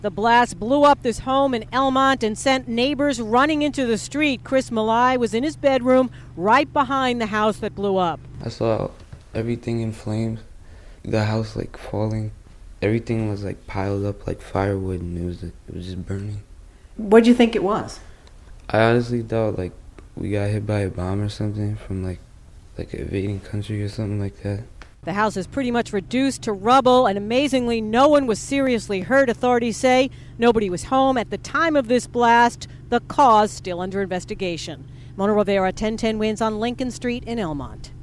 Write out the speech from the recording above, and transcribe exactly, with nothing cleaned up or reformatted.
The blast blew up this home in Elmont and sent neighbors running into the street. Chris Malai was in his bedroom right behind the house that blew up. I saw everything in flames, the house like falling. Everything was like piled up like firewood, and it was it was just burning. What do you think it was? I honestly thought like we got hit by a bomb or something from like like an invading country or something like that. The house is pretty much reduced to rubble, and amazingly, no one was seriously hurt, authorities say. Nobody was home at the time of this blast. The cause still under investigation. Mona Rivera, ten ten Wins on Lincoln Street in Elmont.